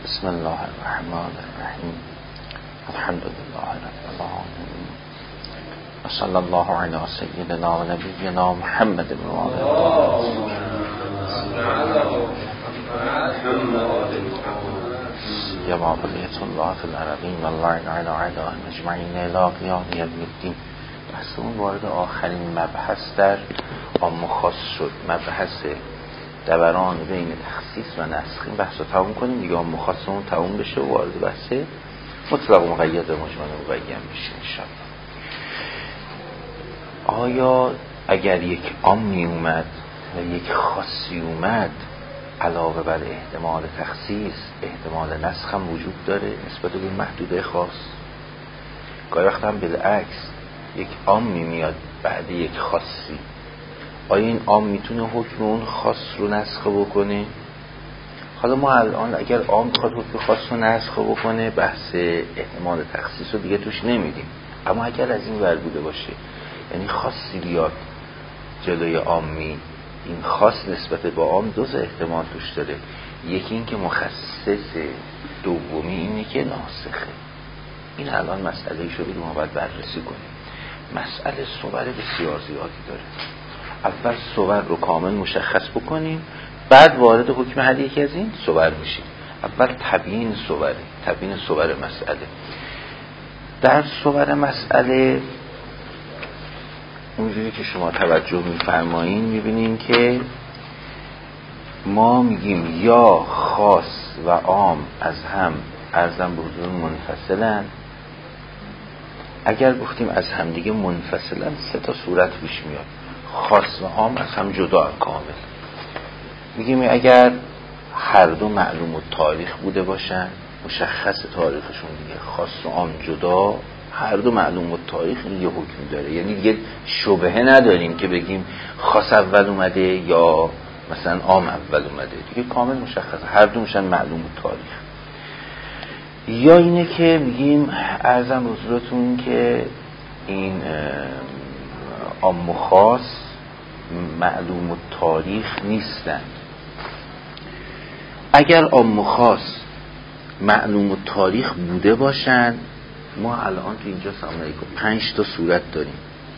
بسم الله الرحمن الرحیم. الحمد لله رب العالمین و صلی الله علی سیدنا و نبینا محمد بن یا ما بقیت الله فی الارضین و الله علی اعدائهم اجمعین الی قیام یوم الدین. بحثمون وارد آخرین مبحث در عام و خاص شد. مبحث دوران بین تخصیص و نسخ. این بحث رو تموم کنیم دیگه، عام و خاصمون تموم بشه و وارد بحث مطلق و مقید و مجمل و مبین بشه انشاءالله. آیا اگر یک عامی اومد و یک خاصی اومد، علاوه بر احتمال تخصیص احتمال نسخ هم وجود داره نسبت به محدوده خاص؟ گاهی وقت هم بالعکس، یک عامی میاد بعد یک خاصی، آیا این عام میتونه حکم اون خاص رو نسخ بکنه؟ حالا ما الان اگر عام بخواد حکم خاص رو نسخ بکنه، بحث احتمال تخصیص رو دیگه توش نمیدیم. اما اگر از این ور بوده باشه، یعنی خاصی بیاد جلوی عامی، این خاص نسبت با عام دو تا احتمال توش داره. یکی این که مخصص، دومی اینه که ناسخه. این الان مسئله شده که ما باید بررسی کنیم. مسئله صور بسیار زیادی داره. اول صور رو کامل مشخص بکنیم، بعد وارد حکم هر یکی از این صور میشیم. اول تبیین صوره، تبیین صور مسئله. در صور مسئله اونجوری که شما توجه میفرمایین میبینین که ما میگیم یا خاص و عام از هم ارزم به حضور منفصلن. اگر گفتیم از هم دیگه منفصلن، سه تا صورت پیش میاد. خاص و عام از هم جدا کامل. میگیم اگر هر دو معلوم التاریخ بوده باشن، مشخص تاریخشون دیگه، خاص و عام جدا، هر دو معلوم التاریخ، این یه حکم داره. یعنی دیگه شبهه نداریم که بگیم خاص اول اومده یا مثلا عام اول اومده، دیگه کامل مشخصه، هر دو میشن معلوم التاریخ. یا اینه که میگیم عرضم حضورتون که این عام و خاص معلوم التاریخ نیستن. اگر عام و خاص معلوم التاریخ بوده باشن، ما الان تو اینجا سلام علیکم 5 تا صورت داریم.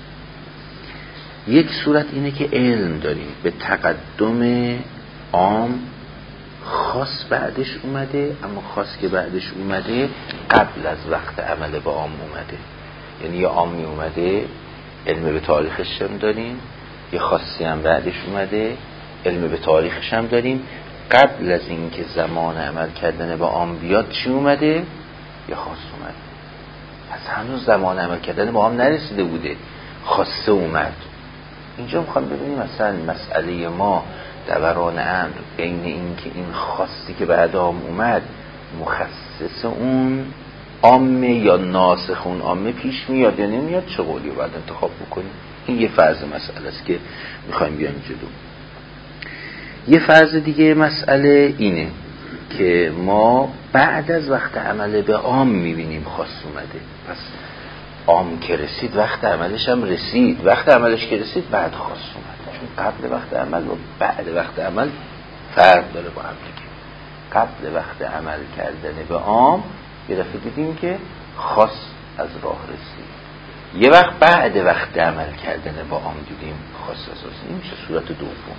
یک صورت اینه که علم داریم به تقدم عام، خاص بعدش اومده، اما خاص که بعدش اومده قبل از وقت عمل به عام اومده. یعنی یه عامی اومده، علم به تاریخش هم داریم، یه خاصی هم بعدش اومده، علم به تاریخش هم داریم. قبل از این که زمان عمل کردن به عام بیاد چی اومده؟ یه خاص اومده. پس هنوز زمان عمل کردن به عام نرسیده بوده، خاصه اومد. اینجا میخوام ببینیم مثلا مسئله ما دوران امر بین این که این خاصی که بعد عام اومد مخصص اون عامه یا ناسخ اون عامه پیش میاد یا نمیاد، چه قولی رو باید انتخاب بکنیم. این یه فرض مسئله است که میخوایم بیایم جلو. یه فرض دیگه مسئله اینه که ما بعد از وقت عمل به عام میبینیم خاص اومده. پس عام که رسید وقت عملش هم رسید، وقت عملش که رسید بعد خاص اومده. چون قبل وقت عمل و بعد وقت عمل فرق داره با هم دیگه. قبل وقت عمل کردن به عام یه دفعه دیدیم که خاص از راه رسید، یه وقت بعد وقت عمل کردن با عام دیدیم خاص از راه رسید. این میشه صورت دوم.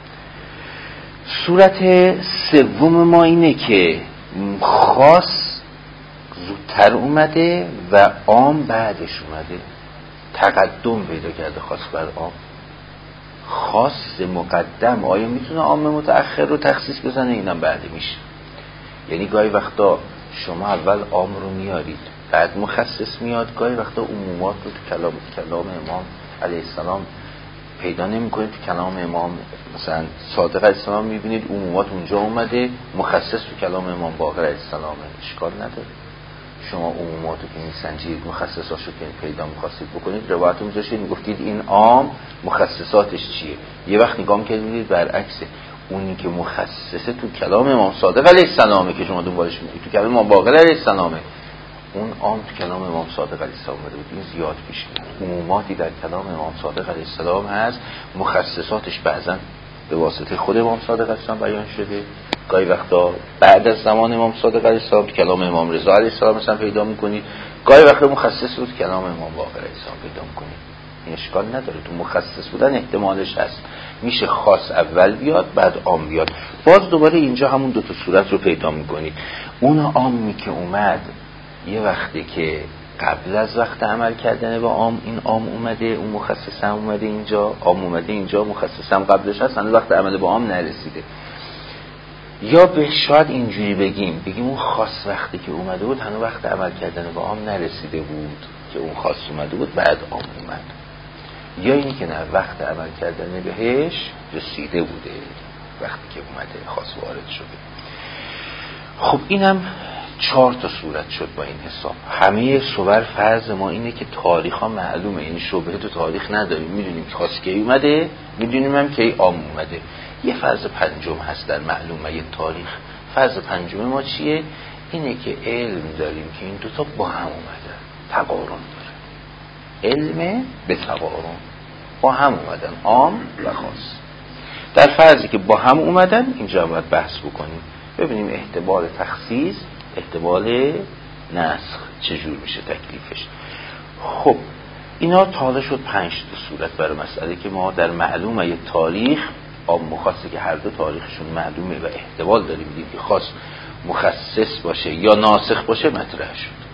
صورت سوم ما اینه که خاص زودتر اومده و عام بعدش اومده، تقدم پیدا کرده خاص بر عام. خاص مقدم آیا میتونه عام متأخر رو تخصیص بزنه؟ اینم بعد میشه. یعنی گاهی وقتا شما اول عام رو میارید بعد مخصص میاد، گاهی وقتا عمومات رو تو کلام امام علیه السلام پیدا نمی کنید. تو کلام امام مثلا صادق علیه السلام میبینید عمومات اونجا اومده، مخصص تو کلام امام باقر علیه السلام. اشکال نداره، شما عمومات رو که میسنجید مخصصاشو که پیدا میخواستید بکنید، روایت رو میذاشتید میگفتید این عام مخصصاتش چیه. یه وقت نگاه میکردید برعکسه، اونی که مخصصه تو کلام امام صادق علیه السلامه که شما دنبالش میگید، تو کلام امام باقر علیه السلامه، اون عام تو کلام امام صادق علیه السلام اومده بود. این زیاد پیش میاد. عموماتی در کلام امام صادق علیه السلام هست، مخصصاتش بعضا به واسطه خود امام صادق علیه السلام بیان شده، گاهی وقتا بعد از زمان امام صادق علیه السلام کلام امام رضا علیه السلام مثلا پیدا میکنید، گاهی وقتا مخصص بود کلام امام باقر علیه السلام پیدا میکنید. این اشکال نداره، تو مخصص بودن احتمالش هست، میشه خاص اول بیاد بعد عام بیاد. باز دوباره اینجا همون دو تا صورت رو پیدا میکنید. اون عامی که اومد یه وقتی که قبل از وقت عمل کردن با عام، این عام اومده، اون مخصص هم اومده اینجا، عام اومده اینجا، مخصص هم قبلش هست، هنوز وقت عمل با عام نرسیده. یا به شاید اینجوری بگیم اون خاص وقتی که اومده بود هنوز وقت عمل کردن با عام نرسیده بود که اون خاص اومده بود بعد عام اومد. یا اینی که نه، وقت عمل کردن بهش رسیده بوده وقتی که اومده خاص وارد شده. خب اینم 4 تا صورت شد با این حساب. همه صور فرض ما اینه که تاریخ ها معلومه، این شبهه تو تاریخ نداریم، میدونیم که خاص کی اومده، میدونیم هم که عام اومده. یه فرض پنجم هست در معلومه یه تاریخ. فرض پنجم ما چیه؟ اینه که علم داریم که این دوتا با هم اومدن، تقارن داره، علم به تقارن با هم اومدن، عام و خاص. در فرضی که با هم اومدن اینجا باید بحث بکنیم ببینیم احتمال تخصیص، احتمال نسخ چجور میشه تکلیفش. خب اینا تازه شد 5 تا صورت برای مسئله که ما در معلومه تاریخ عام مخصص که هر دو تاریخشون معلومه و احتمال داریم بگیم که خاص مخصص باشه یا ناسخ باشه مطرح شد.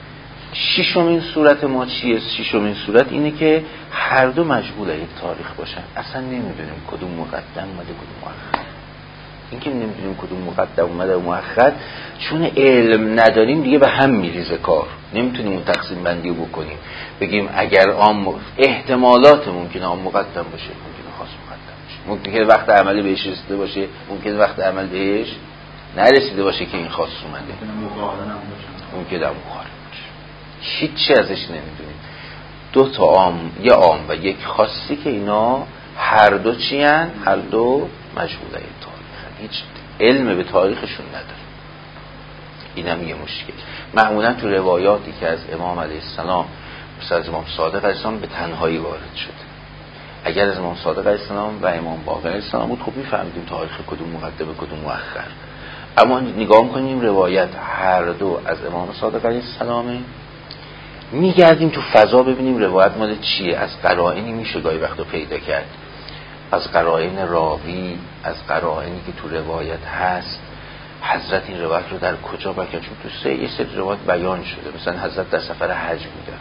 6مین صورت ما چیه؟ 6مین صورت اینه که هر دو مجهول یک تاریخ باشن، اصلا نمیدونیم کدوم مقدم اومده کدوم مؤخر. این که نمیدونیم کدوم مقدم اومده و مؤخر چون علم نداریم دیگه به هم میریزه کار، نمیتونیم اون تقسیم بندی رو بکنیم بگیم اگر عام احتمالات ممکنه عام مقدم باشه، ممکنه خاص مقدم باشه، ممکنه وقت عمل بهش رسیده باشه، ممکنه وقت عمل بهش نرسیده باشه که این خاص اومده، ممکنه مخالف باشه. هیچی ازش نمیدونیم. 2 تا عام، یه عام و یک خاصی که اینا هر دو چی هن؟ هر دو مجهوله تاریخ، هیچ علم به تاریخشون نداره. این هم یه مشکل. معمولا تو روایاتی که از امام علیه السلام مثل از امام صادق علیه السلام به تنهایی وارد شده، اگر از امام صادق علیه السلام و امام باقر علیه السلام بود خب میفهمیدیم تاریخ کدوم مقدمه کدوم مؤخر. اما نگاه میکنیم روایت هر دو از امام صادق علیه السلامه، میگردیم تو فضا ببینیم روایت مال چیه. از قرائنی میشه گاهی وقتا پیدا کرد، از قرائن راوی، از قرائنی که تو روایت هست حضرت این روایت رو در کجا بیان، چون تو یه سری روایت بیان شده مثلا حضرت در سفر حج بودن.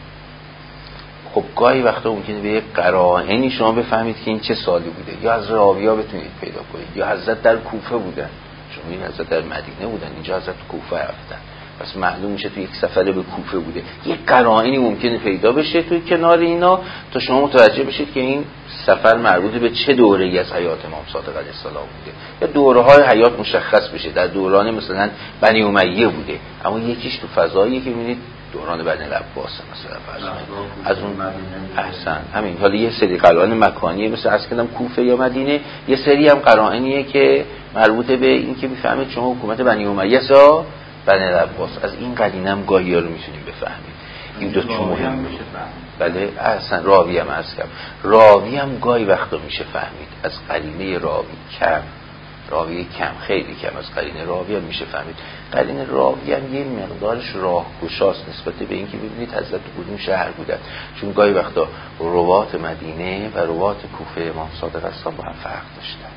خب گاهی وقتا ممکنه به یک قرائنی شما بفهمید که این چه سالی بوده، یا از راویا بتونید پیدا کنید، یا حضرت در کوفه بودن، چون این حضرت در مدینه بودن اینجا حضرت کوفه رفتن، پس معلوم میشه تو یک سفره به کوفه بوده. یک قرائنی ممکنه پیدا بشه توی کنار اینا تا شما متوجه بشید که این سفر مربوط به چه دوره‌ای از حیات امام صادق علیه السلام بوده، یا دوره‌های حیات مشخص بشه در دوران مثلا بنی امیه بوده، اما یکیش تو فضاییه که می‌بینید دوران بنی العباس مثلا فرض از اون احسن همین. حالا یه سری قرائن مکانیه مثل از کدام کوفه یا مدینه، یه سری هم قرائنیه که مربوط به این که می‌فهمید شما حکومت بنی امیه سا بنی العباس. از این قرینه هم گاهی ها رو میتونیم بفهمیم. این دو تا مهم میشه. بله اصلا راوی هم عرض کردم، راوی هم گاهی وقتا میشه فهمید از قرینه راوی کم، راوی کم خیلی کم از قرینه راوی هم میشه فهمید. قرینه راوی هم یه مقدارش راهگشاست نسبت به اینکه ببینید حضرت کدوم شهر بودن، چون گاهی وقتا روات مدینه و روات کوفه امام صادق هستن با هم فرق داشتن،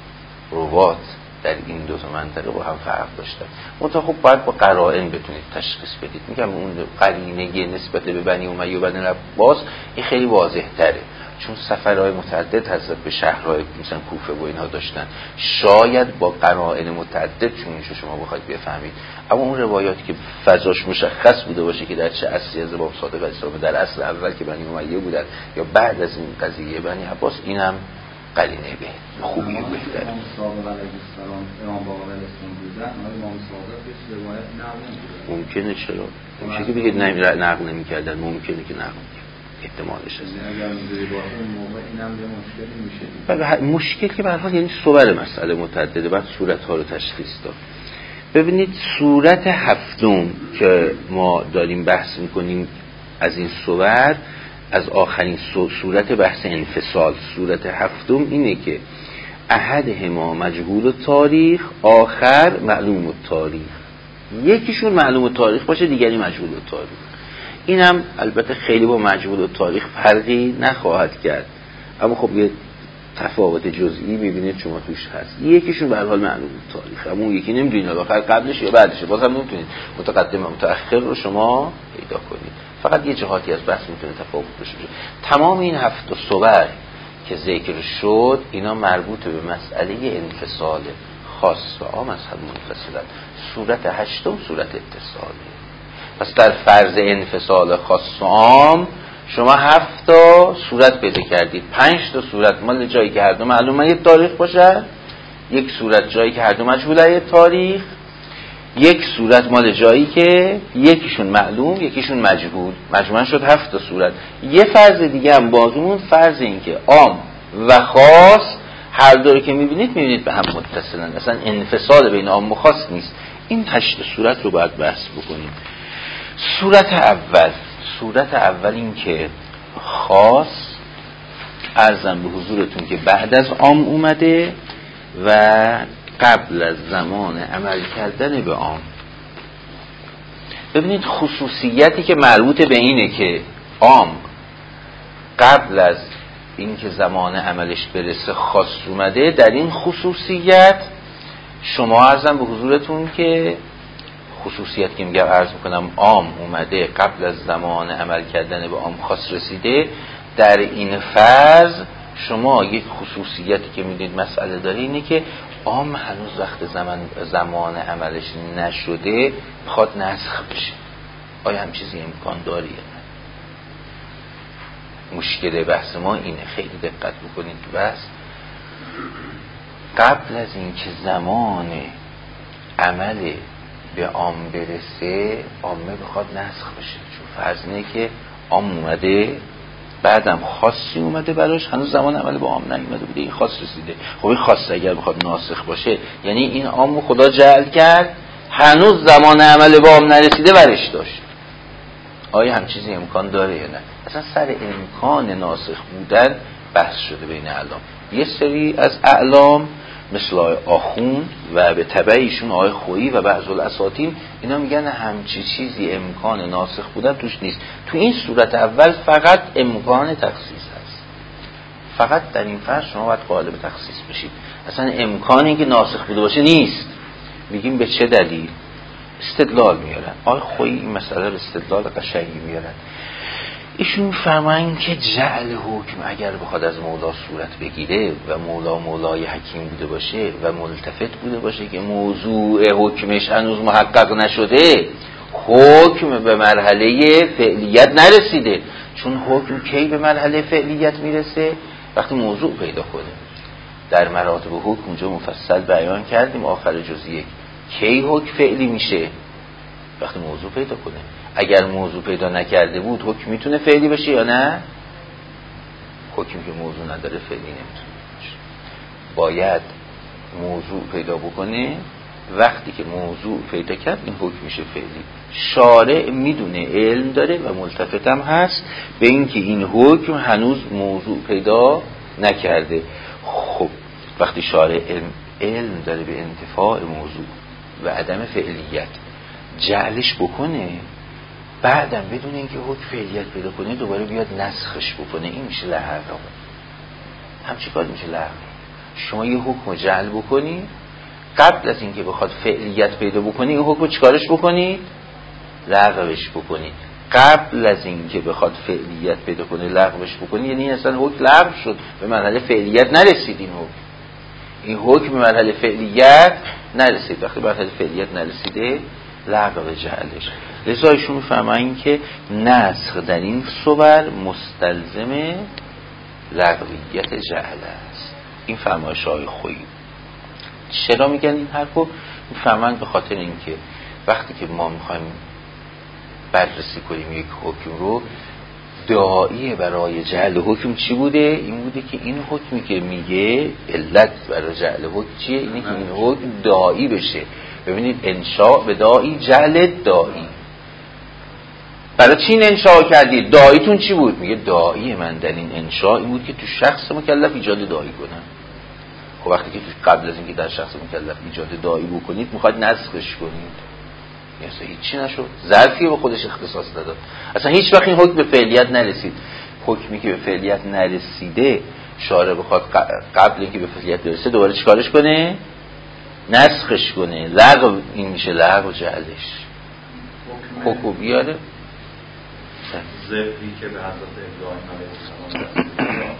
روات در این دو تا منطقه با هم فرق داشتن. منتها خب باید با قرائن بتونید تشخیص بدید. میگم اون قرینه نسبت به بنی امیه و بنی العباس این خیلی واضح تره، چون سفرهای متعدد حضرت به شهرهای مثلا کوفه و اینها داشتن، شاید با قرائن متعدد چون میشه شما بخواید بفهمید. اما اون روایاتی که فضاش مشخص بوده باشه که در چه عصری از امام صادق علیه السلام، در عصر اول که بنی امیه بودن یا بعد از این قضیه بنی عباس، اینم قرینه به خوبی و بهتره. امام صادق علیه السلام امام باقر علیه السلام بودن، امام صادق هیچ روایت نقل نمی‌کنه. ممکنه چرا؟ میشه که بگید نقل نمی‌کردن، ممکنه که نقل احتمالش هست. اگر روایت اون موقع اینم یه مشکلی میشه. مشکل که به هر حال یعنی صور مسئله متعدده، بعد صورت‌ها رو تشخیص داد. ببینید صورت هفتم که ما داریم بحث می‌کنیم از این صور، از آخرین صورت بحث انفصال، صورت هفتم اینه که احدهما مجهول التاریخ آخر معلوم التاریخ. یکیشون معلوم التاریخ باشه دیگری مجهول التاریخ. اینم البته خیلی با مجهول التاریخ فرقی نخواهد کرد، اما خب یه تفاوت جزئی میبینید شما توش هست. یکیشون به هر حال معلوم التاریخ، اما اون یکی نمیدونید آخر قبلش یا بعدشه، بازم نمیتونید متقدم و متأخر رو شما پیدا کنید. فقط یه جهاتی از بحث میتونه تفاوت بشه. تمام این 7 صور که ذکر شد اینا مربوط به مسئله انفصال خاص و عام از هم منفصلن. صورت 8 صورت اتصاله. پس در فرض انفصال خاص و عام شما 7 صورت پیدا کردید. 5 صورت مال جایی که هر دو معلومه تاریخ باشه، یک صورت جایی که هر دو مجهوله تاریخ، یک صورت مال جایی که یکیشون معلوم یکیشون مجهول. مجموعاً شد 7 صورت. یه فرض دیگه هم باقیمون، فرض این که عام و خاص هر دو رو که میبینید به هم متصلن، اصلا انفصال بین عام و خاص نیست. این 8 صورت رو باید بحث بکنیم. صورت اول این که خاص عرضم به حضورتون که بعد از عام اومده و قبل از زمان عمل کردن به عام. ببینید خصوصیتی که مربوط به اینه که عام قبل از اینکه زمان عملش برسه خاص اومده، در این خصوصیت شما عرضم به حضورتون که خصوصیت که میگم عرض میکنم عام اومده قبل از زمان عمل کردن به عام خاص رسیده، در این فرض شما یک خصوصیتی که میدید مسئله داره اینه که عام هنوز وقت زمان عملش نشده بخواد نسخ بشه. آیا هم چیزی امکان داره یا نه؟ مشکل بحث ما اینه. خیلی دقت بکنید تو بحث. قبل از اینکه زمان عمل به عام برسه عامه بخواد نسخ بشه، چون فرض اینه که عام اومده بعدم خاصی اومده براش، هنوز زمان عمل به عام نیومده بوده، این خاص رسیده. خب این خاص اگر بخواد ناسخ باشه یعنی این عام رو خدا جعل کرد هنوز زمان عمل به عام نرسیده برش داشت. آیا هم چیزی امکان داره یا نه؟ اصلا سر امکان ناسخ بودن بحث شده بین اعلام. یه سری از اعلام مثل آقای آخوند و به تبع ایشون آقای خویی و بعض الاساطین اینا میگن همچی چیزی امکان ناسخ بودن توش نیست. تو این صورت اول فقط امکان تخصیص هست. فقط در این فرض شما باید قائل به تخصیص بشید. اصلا امکان اینکه ناسخ بوده باشه نیست. میگیم به چه دلیل؟ استدلال میارن. آقای خویی این مسئله رو استدلال قشنگی میارن. ایشون فرمایند که جعل حکم اگر بخواد از مولا صورت بگیره و مولای حکیم بوده باشه و ملتفت بوده باشه که موضوع حکمش هنوز محقق نشده، حکم به مرحله فعلیت نرسیده. چون حکم کی به مرحله فعلیت میرسه؟ وقتی موضوع پیدا کنه. در مراتب حکم اونجا مفصل بیان کردیم آخر جز 1 کی حکم فعلی میشه؟ وقتی موضوع پیدا کنه. اگر موضوع پیدا نکرده بود حکم میتونه فعلی باشه یا نه؟ حکمی که موضوع نداره فعلی نمیتونه باشه. باید موضوع پیدا بکنه. وقتی که موضوع پیدا کرد این حکم میشه فعلی. شارع میدونه، علم داره و ملتفت هم هست به اینکه این حکم هنوز موضوع پیدا نکرده. خب وقتی شارع علم داره به انتفاع موضوع و عدم فعلیت، جعلش بکنه، بعدم بدون اینکه حکم فعلیت پیدا کنه دوباره بیاد نسخش بکنه، این میشه لغو. همچی کار میشه لغو. شما یه حکم جعل بکنی، قبل از اینکه بخواد فعلیت پیدا بکنی این حکم چیکارش بکنید؟ لغوش بکنید. قبل از اینکه بخواد فعلیت پیدا کنه لغوش بکنی، یعنی اصلا حکم لغو شد، به مرحله فعلیت نرسید. این حکم به مرحله فعلیت نرسید. وقتی به مرحله فعلیت نرسیده لغو جعلش. لذا ایشون میفرمایند که نسخ در این صور مستلزم لغویت جعل است. این فرمایش های خویی. چرا میگن این حرفو؟ میفرمایند به خاطر اینکه وقتی که ما میخوایم بررسی کنیم یک حکم رو، داعی برای جعل حکم چی بوده؟ این بوده که این حکمی که میگه علت برای جعل حکم چیه؟ اینه که این حکم داعی بشه. ببینید انشاء به داعی، جعل داعی. برای چی این انشاء کردید؟ داعیتون چی بود؟ میگه داعی من در این انشاء این بود که تو شخص مکلف ایجاد داعی کنم. خب وقتی که قبل از اینکه در شخص مکلف ایجاد داعی بکنید میخواید نسخش کنید، اصلا هیچی نشد، ظرفی به خودش اختصاص داد، اصلا هیچ وقت این حکم به فعلیت نرسید. حکمی که به فعلیت نرسیده شارع بخواد قبل اینکه به فعلیت برسه دوباره چیکارش کنه؟ نسخش کنه. لغو این میشه، لغو جعلش حکم بیاره. ذبحی که به حضرت ابراهیم علیه السلام رسید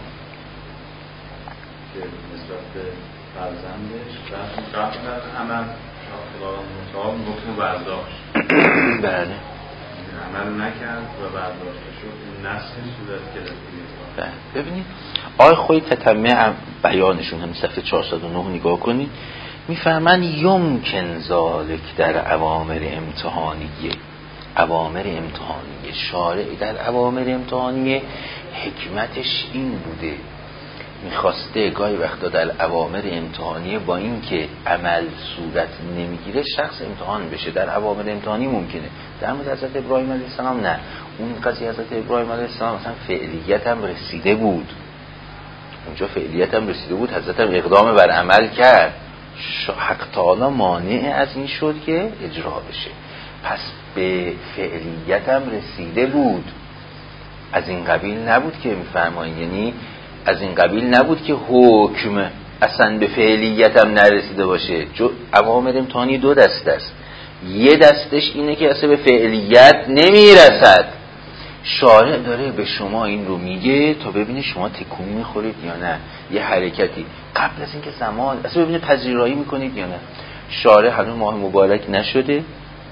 که نسبت به فرزندش و قبل از عمل خداوند متعال حکم برداشت بله عمل نکرد و برداشته شد، این نسخ صورت گرفت. ببینید آیه خودی تتمه بیانشون هم صفحه 409 نگاه کنید، میفهمن یمکن ذالک در اوامر امتحانیه. اوامر امتحانیه شارع در اوامر امتحانیه حکمتش این بوده، میخواسته گاهی وقتا در اوامر امتحانیه با این که عمل صورت نمیگیره شخص امتحان بشه. در اوامر امتحانی ممکنه، در مورد حضرت ابراهیم علیه السلام نه. اون قضیه حضرت ابراهیم علیه السلام مثلا فعلیت هم رسیده بود، اونجا فعلیت هم رسیده بود، حضرت هم اقدام بر عمل کرد، حق تعالی مانع از این شد که اجرا بشه. پس به فعلیت هم رسیده بود، از این قبیل نبود که میفرمایید، یعنی از این قبیل نبود که حکم اصلا به فعلیت هم نرسیده باشه. اوامر امتحانی دو دسته است، یه دستش اینه که اصلا به فعلیت نمیرسد، شارع داره به شما این رو میگه تا ببینه شما تکون میخورید یا نه، یه حرکتی قبل از اینکه زمان اصلا ببینه پذیرایی میکنید یا نه. شارع هنوز ماه مبارک نشده،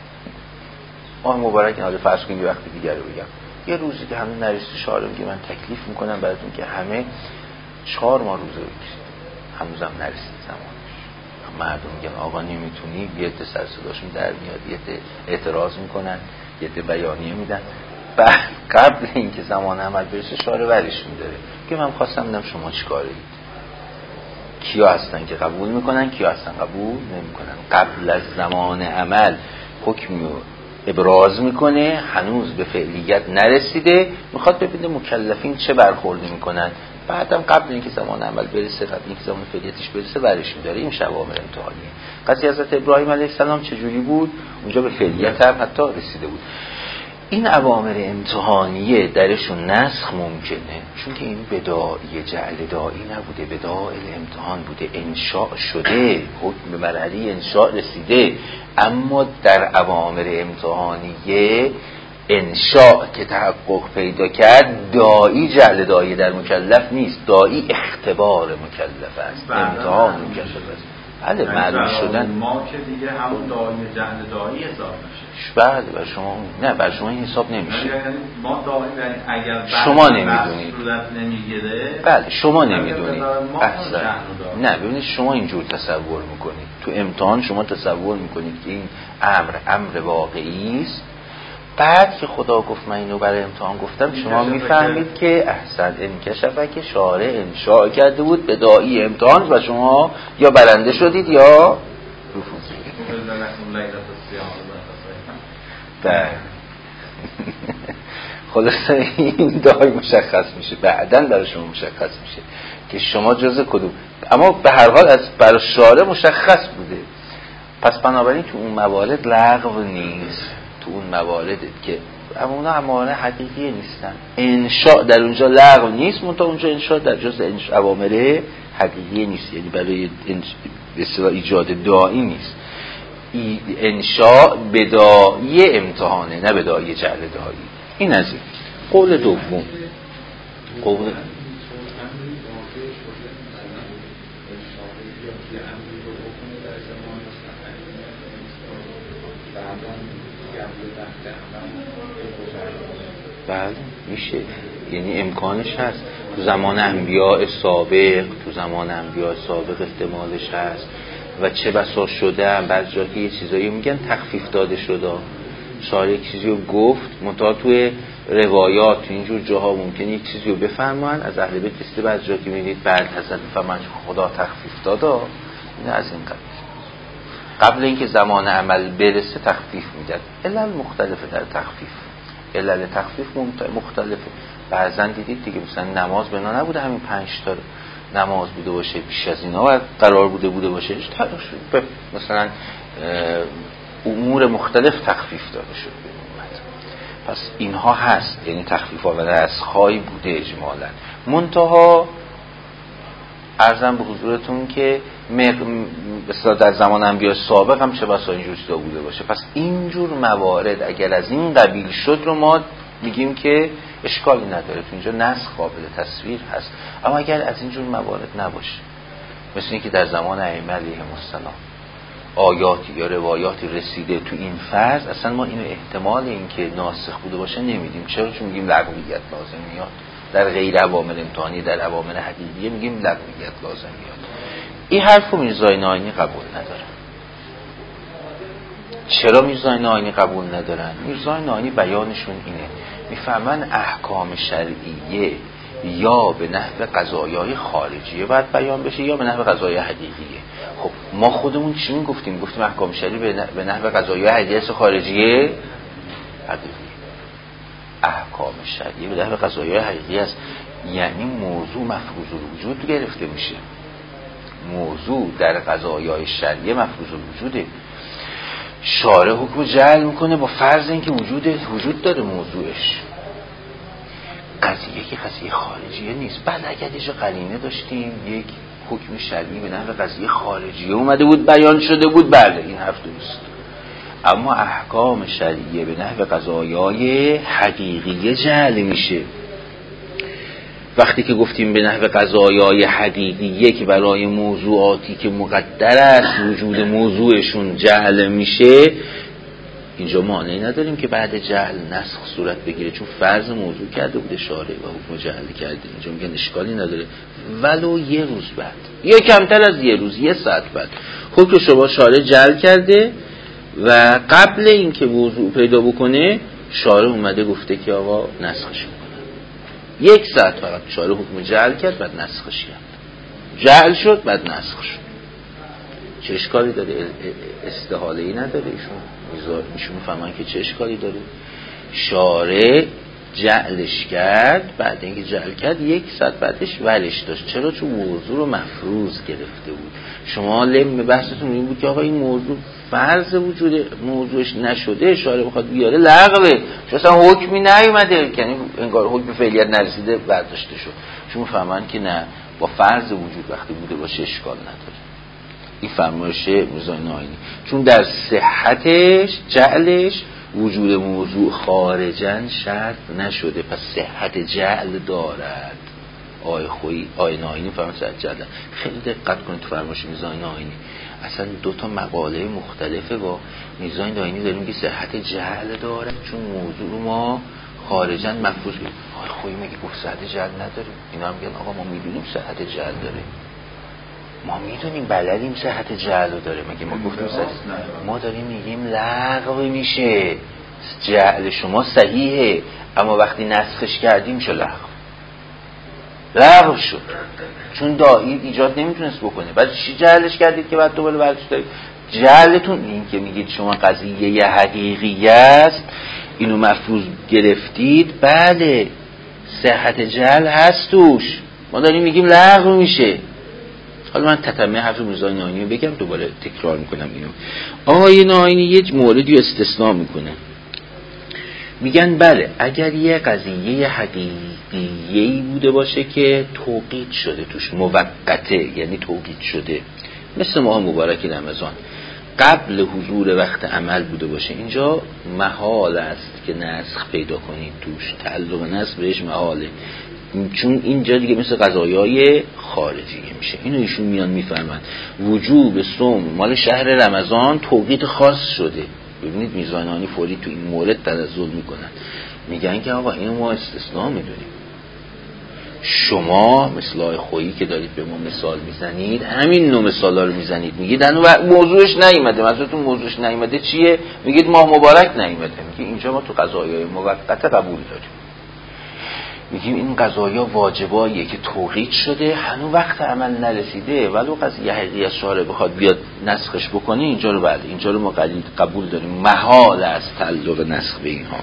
ماه مبارک حالا فرض کنید یه وقت دیگر رو بگم، یه روزی که هنوز نرسید شارع میگه من تکلیف میکنم براتون که همه 4 ماه روزه بگیرید، هنوزم نرسید زمانش. مردم میگن آقا نمیتونی، یه عده سر صداشون در میاد، یه عده اعتراض میکنن، یه عده بیانیه میدن. بعد قبل اینکه زمان عمل برسه شارع ورش میداره که من خواستم ببینم شما چیکارید، کیا هستن که قبول میکنن، کیا هستن قبول نمیکنن. قبل از زمان عمل حکم رو ابراز میکنه، هنوز به فعلیت نرسیده، میخواد ببینه مکلفین چه برخوردی میکنن. بعدم قبل اینکه زمان عمل برسه، قبل اینکه زمان فعلیتش برسه ورش میداره. این اوامر امتحانیه. قضیه حضرت ابراهیم علیه السلام چجوری بود؟ اونجا به فعلیت هم حتی رسیده بود. این اوامر امتحانیه درشون نسخ ممکنه، چون که این بداعی جعل داعی نبوده، بداعی امتحان بوده، انشاء شده، حکم به مرحله انشاء رسیده. اما در اوامر امتحانیه انشاء که تحقق پیدا کرد، داعی جعل داعی در مکلف نیست، داعی اختبار مکلف است، امتحان مکلف است. بله معلوم شدن ما که دیگه همون داعی جعل داعی حساب میشه. بله بر شما نه، بر شما این حساب نمیشه. ما داعی اگر شما نمیدونید، صورت نمیگیره، بله شما نمیدونید اصلا. نه ببینید شما اینجور تصور میکنید، تو امتحان شما تصور میکنید که این امر واقعی است. بعد که خدا گفت من اینو برای امتحان گفتم، شما میفهمید که احسن انکشفه که شارع انشاء کرده بود به داعی امتحان و شما یا برنده شدید یا رفوزید. بله خلاصه این داعی مشخص میشه، بعداً برای شما مشخص میشه که شما جز کدوم. اما به هر حال از برای شارع مشخص بوده. پس بنابراین تو اون موارد لغو نیست، تو اون موارد که اما اونا موارد حقیقی نیستن، انشاء در اونجا لغو نیست، منتها اونجا انشاء در جز اوامر حقیقی نیست، یعنی برای اصطلاح ایجاد داعی نیست. انشاء بداعی امتحانه، نه بداعی جعل داعی. این از این قول دوم. قول بله میشه، یعنی امکانش هست. تو زمان انبیاء سابق، احتمالش هست و چه بسا شده هم بعضی جا که یه چیزایی میگن تخفیف داده شده، شارع یک چیزی رو گفت منتها توی روایات تو اینجور جاها ممکنه یک چیزی رو بفرمان از اهل بیت است، بعضی جا که میدید بعد حضرت فرمان خدا تخفیف داده. این از این قبل اینکه زمان عمل برسه تخفیف میدن. علل مختلفه در تخفیف، علل تخفیف مختلفه. بعضن دیدید دیگه مثلا نماز بنا نبوده همین 5 تا نماز بوده باشه، بیش از اینا و قرار بوده باشه، مثلا امور مختلف تخفیف داده شد. پس اینها هست، یعنی تخفیف ها و نسخ‌هایی بوده اجمالاً. منتها عرضم به حضورتون که مثلا در زمان انبیاء سابق هم چه بسا اینجور چیزا بوده باشه. پس اینجور موارد اگر از این قبیل شد رو ما میگیم که اشکالی نداره، تو اینجا نسخ قابل تصویر هست. اما اگر از اینجور موارد نباشه، مثل اینکه در زمان ائمه علیهم السلام آیاتی یا روایاتی رسیده تو این فرض، اصلا ما اینو احتمال این که ناسخ بوده باشه نمیدیم. چرا؟ چون میگیم لغویت لازم میاد. در غیر عوامل امتحانی، در عوامل حقیقیه میگیم لغویت لازم میاد. این حرفو میرزای ناینی قبول نداره. چرا میرزای ناینی قبول ندارن؟ میرزای ناینی بیانشون اینه، میفهمن احکام شرعیه یا به نحو قضایای خارجیه باید بیان بشه یا به نحو قضایای حقیقیه. خب ما خودمون چی میگفتیم؟ گفتیم احکام شرعی به نحو قضایای حقیقیه خارجیه حقیقیه. احکام شرعی به نحو قضایای حقیقیه است، یعنی موضوع مفروض الوجود گرفته میشه. موضوع در قضایای شرعی مفروض الوجوده. شارع حکم جعل میکنه با فرض اینکه وجود داره موضوعش. قضیه که قضیه خارجیه نیست. بعد اگر یه قرینه داشتیم یک حکم شرعی به نحو قضیه خارجیه اومده بود بیان شده بود، بله این حرف درست. اما احکام شرعیه به نحو قضایای حقیقیه جعل میشه. وقتی که گفتیم به نحو قضایای حقیقیه که برای موضوعاتی که مقدر است وجود موضوعشون جعل میشه، اینجا مانعی نداریم که بعد جعل نسخ صورت بگیره، چون فرض موضوع کرده بوده شارع و حکم جعل کرده. اینجا میگن اشکالی نداره ولو یه روز بعد یا کمتر از یه روز، یه ساعت بعد حکم شما شارع جعل کرده و قبل اینکه موضوع پیدا بکنه شارع اومده گفته که آقا نسخش میکنه. یک ساعت فقط شارع حکم جعل کرد بعد نسخش کرد، جعل شد بعد نسخ شد. چه اشکالی داره؟ استحاله ای نداره. ایشون فهمن که چه اشکالی داره؟ شارع جعلش کرد، بعد اینکه جعل کرد یک ساعت بعدش ولش داشت. چرا؟ چون موضوع رو مفروض گرفته بود. شما لم بحثتون این بود که آقا این موضوع فرض وجود موضوعش نشده، شارع بخواد بیاره لغوه، چون اصلا حکمی نیومده، یعنی انگار حکم فعلیت نرسیده برداشته شد. چون فهمن که نه، با فرض وجود وقتی بوده باشه اشکال نداره. این فرمایش میرزای ناینی، چون در صحتش جعلش وجود موضوع خارجاً شرط نشده، پس صحت جعل دارد. آی ناینی فرمایش صحت جعل. خیلی دقت کنید تو فرمایش میرزای ناینی، اصلا دو تا مقاله مختلفه. با میرزای ناینی داریم که صحت جعل دارد چون موضوع ما خارجاً مفروض بود. آی خویی میگه گفت صحت جعل نداریم. اینا هم میگن آقا ما میدونیم صحت جعل داره، ما میدونیم بلدیم صحت جعل داره، مگه ما گفتیم ما داریم میگیم لغو میشه، جعل شما صحیحه اما وقتی نسخش کردیم چه لغو شد، چون داعی ایجاد نمیتونست بکنه. بعد چی جعلش کردید که بعد دوباره برش دارید؟ جعلتون این که میگید شما قضیه حقیقی است اینو مفروض گرفتید، بله صحت جعل هست توش، ما داریم میگیم لغو میشه. حالا من تتمه حرف میرزای ناینی رو بگم، دوباره تکرار میکنم اینو. آقای ناینی یک موردی رو استثناء میکنه، میگن بله اگر یه قضیه حقیقیه‌ای بوده باشه که توقیت شده توش، موقته یعنی توقیت شده، مثل ماه مبارک رمضان قبل حضور وقت عمل بوده باشه، اینجا محال است که نسخ پیدا کنید توش، تعلق نسخ بهش محاله، چون اینجا دیگه مثل قضایای خارجیه میشه. اینو ایشون میان میفهمن وجوب صوم مال شهر رمضان توقیت خاص شده. ببینید میرزای ناینی فوری تو این مورد تنزل میکنن، میگن که آقا اینو ما استثناء میدونیم، شما مثل آقای خویی که دارید به ما مثال میزنید همین نوع مثالا رو میزنید، میگید هنوز موضوعش نیومده. منظورتون موضوعش نیومده چیه؟ میگید ماه مبارک نیومده. میگه اینجا ما تو قضایای موقت قبول داریم، میگیم این قضایا واجباییه که توقیت شده، هنوز وقت عمل نرسیده، ولو قضیه حقیقی از شارع بخواد بیاد نسخش بکنه اینجا رو بله، اینجا رو ما قبول داریم، محال است تعلق نسخ به اینها.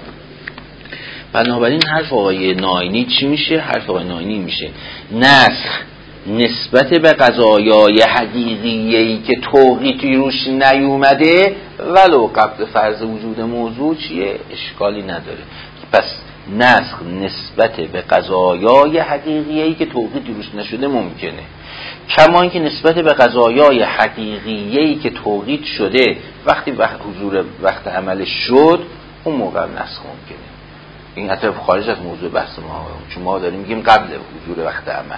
بنابراین حرف آقای ناینی چی میشه؟ حرف آقای ناینی میشه نسخ نسبت به قضایای حقیقیه‌ای که توقیتی روش نیومده ولو قبل فرض وجود موضوع چیه؟ اشکالی نداره. پس نسخ نسبت به قضایای حقیقیه‌ای که توقیتی روش نشده ممکنه، کما اینکه نسبت به قضایای حقیقیه‌ای که توقیت شده وقتی حضور وقت عمل شد اون موقع نسخ ممکنه. این حتی خارج از موضوع بحث ما، چون ما داریم میگیم قبل حضور وقت عمل.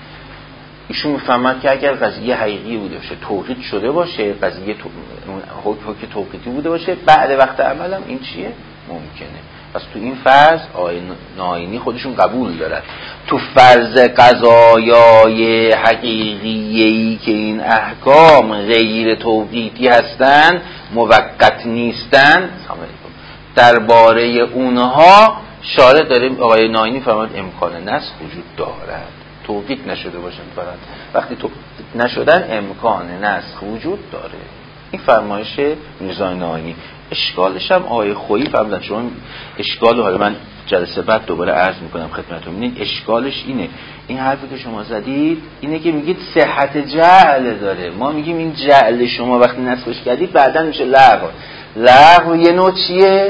ایشون میفهمد که اگر قضیه حقیقی بوده باشه، توقیت شده باشه، قضیه حکم توقیتی بوده باشه، بعد وقت عمل هم این چیه؟ ممکنه. پس تو این فرض آقای ناینی خودشون قبول دارن. تو فرض قضایای حقیقیه‌ای که این احکام غیر توقیتی هستن، موقت نیستن، درباره اونها شارع داریم آقای ناینی فرمود امکان نسخ وجود دارد، توقیت نشده باشن فقط، وقتی توقیت نشدن امکان نسخ وجود داره. این فرمایش میرزای ناینی. اشکالش هم آقای خویی فرمودن. چون اشکال حالا من جلسه بعد دوباره عرض میکنم خدمتتون. ببینید اشکالش اینه، این حرفی که شما زدید اینه که میگید صحت جعل داره. ما میگیم این جعل شما وقتی نسخش کردید بعداً میشه لغو. لغو یه نوع چیه؟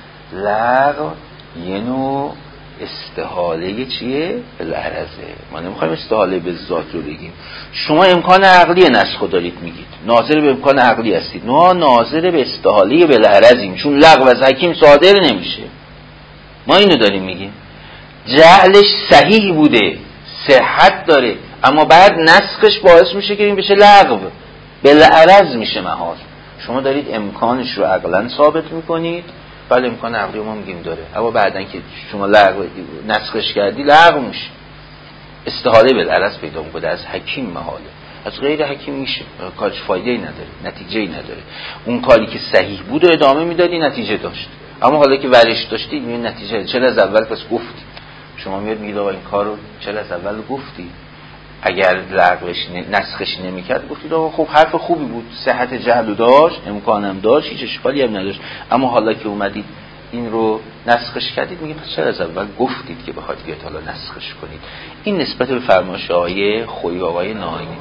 لغو یه نوع استحاله چیه؟ بالعرضه. ما نمیخوایم استحاله به ذات رو بگیم. شما امکان عقلی نسخ رو دارید میگید، ناظر به امکان عقلی هستید، ما ناظر به استحاله بالعرضیم، چون لغو از حکیم صادر نمیشه. ما اینو داریم میگیم. جعلش صحیح بوده، صحت داره، اما بعد نسخش باعث میشه که این بشه لغو، بالعرض میشه محال. شما دارید امکانش رو عقلا ثابت میکنید، بله امکان عقلی ما میگیم داره، اما بعدن که شما نسخش کردی لغو میشه، استحاله بالعرض پیدا میکنه. از حکیم محاله، از غیر حکیم میشه، کارش فایده‌ای نداره، نتیجه‌ای نداره. اون کاری که صحیح بود و ادامه میدادی نتیجه داشت، اما حالا که ورش داشتی این نتیجه چرا از اول پس گفتی؟ شما میاد میگید آقا این کارو چرا از اول گفتی؟ اگر لغوش نسخش نمیکرد گفتید آقا خب حرف خوبی بود، صحت جهل داشت، امکانم داشت، هیچ اشکالی هم نداشت، اما حالا که اومدید این رو نسخش کردید میگیم پس چرا از اول گفتید که بخواید بیاد حالا نسخش کنید؟ این نسبت به فرمایش آقای خویی و آقای ناینی.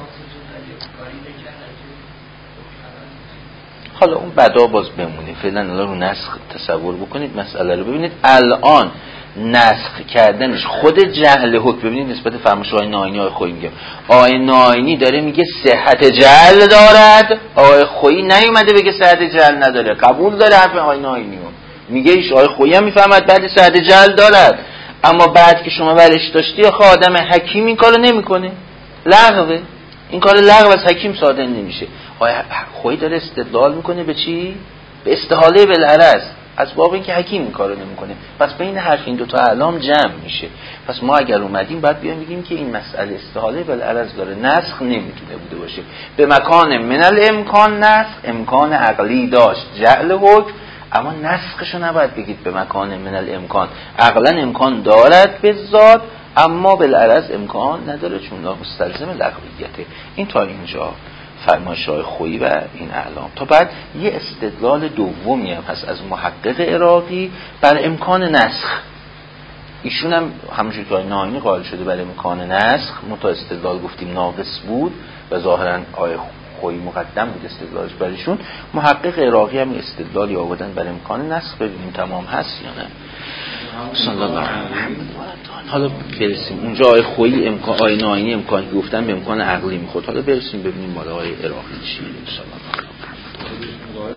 حالا اون بعدا باز بمونه، فعلا الان رو نسخ تصور بکنید مسئله رو. ببینید الان نسخ کردنش خود جعل حکم. ببینید نسبت فرمایش آقای ناینی آقای خویی میگم. آقای ناینی داره میگه صحت جعل دارد، آقای خویی نیومده بگه صحت جعل نداره، قبول داره حرف آقای ناینی رو، میگه ایش آقای خویی هم میفهمد بعد صحت جعل دارد، اما بعد که شما ورش داشتی آخه آدم حکیم این کارو نمیکنه، لغوه، این کار لغو از حکیم صادر نمیشه. آقای خویی داره استدلال میکنه به چی؟ به استحاله بالعرض، از باب اینکه حکیم این کارو نمیکنه. پس بین حرف این دو تا اعلام جمع میشه. پس ما اگر اومدیم بعد بیایم بگیم که این مسئله استحاله بالعرض داره، نسخ نمیتونه بوده باشه. به مکان من الامکان نسخ، امکان عقلی داشت جعل حکم، اما نسخشو نباید بگید به مکان من الامکان. عقلا امکان دارد به ذات، اما بالعرض امکان نداره چون لا مستلزم لغویته. این تا اینجا فرمایش های خویی و این اعلام. تا بعد یه استدلال دومی هم هست از محقق عراقی بر امکان نسخ. ایشون هم همونجور که ناینی قائل شده بر امکان نسخ، متا استدلال گفتیم ناقص بود و ظاهرا آیه خویی مقدم بود استدلالش برایشون. محقق عراقی هم استدلالی آوردن بر امکان نسخ، ببینیم تمام هست یا نه. صلی الله علیه و حالا برسیم اونجا. آیه خویی امکان، آیه ناینی امکانی گفتن به امکان عقلی میخورد. حالا برسیم ببینیم مال آیه عراقی چیه.